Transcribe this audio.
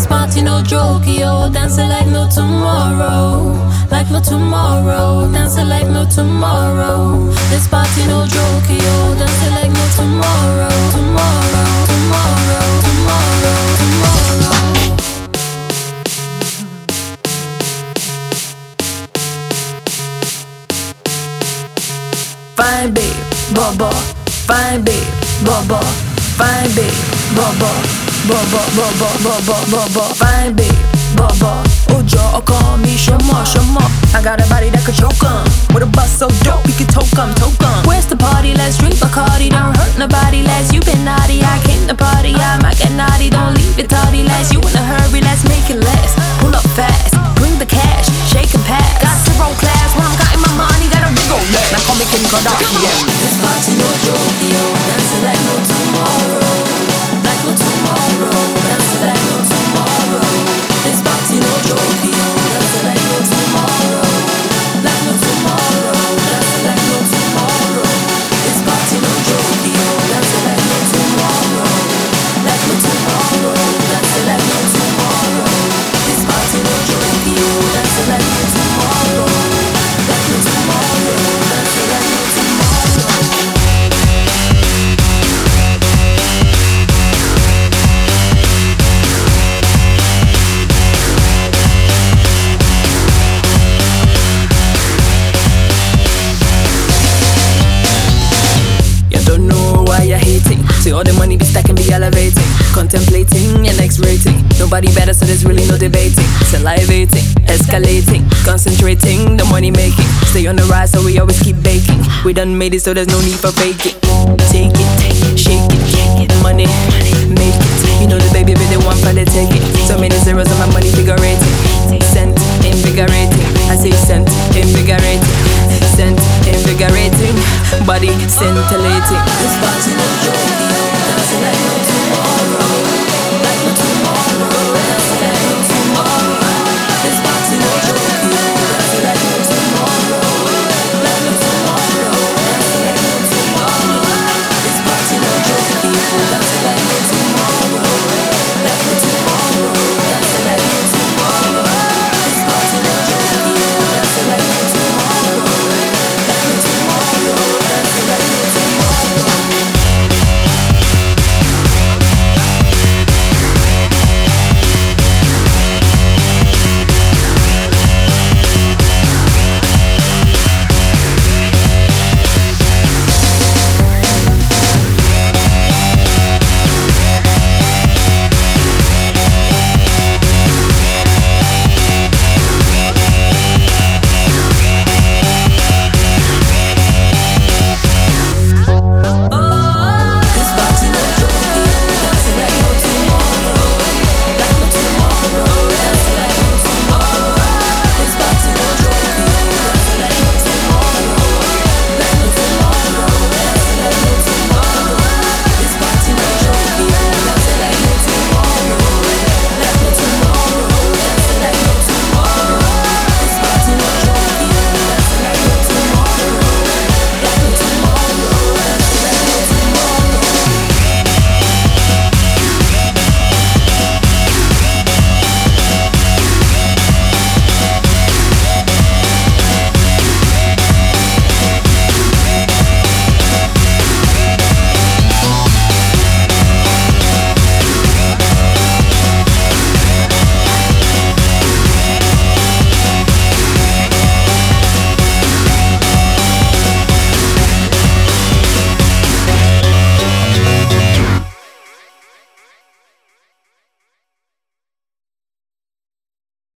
This party no joke, yo. Dancing like no tomorrow. Like no tomorrow. Dancing like no tomorrow. This party no joke, yo. Dancing like no tomorrow. Tomorrow, tomorrow, tomorrow, tomorrow. Fine babe, baba. Fine babe, baba. Fine babe, baba. Baba, baba, baba, baba. Fine babe, baba. Ojo, call me Shama, Shama. I got a body that could choke 'em. With a bust so dope, we could toke 'em, toke 'em. Where's the party? Let's drink Bacardi. Don't hurt nobody, less. You been naughty, I came to party. I might get naughty, don't leave it tardy, less. You in a hurry, let's make it last. Pull up fast, bring the cash, shake and pass. Got zero class, when I'm getting my money, got a big old left. Now call me Kim Kardashian. This party no joke, yo. Dancing like no tomorrow. Like no tomorrow. Dancing like no tomorrow. This party no joke, yo. Dancing like no tomorrow. Like no tomorrow. Dancing like no tomorrow. This party no joke, yo. Dancing like no tomorrow. Like no tomorrow. Dancing like no tomorrow. This party no joke, yo. Dancing like no tomorrow. Like no tomorrow. Dancing like no tomorrow. Don't know why you're hating. See all the money be stacking, be elevating. Contemplating your next rating. Nobody better, so there's really no debating. Salivating, escalating, concentrating, the money making. Stay on the rise, so we always keep baking. We done made it, so there's no need for faking. Take it, shake it, money, make it. You know the baby be the one for the take it. So many zeros on my money figurating. Cent, invigorating. I say cent, invigorating. Cent, invigorating. Body scintillating. This party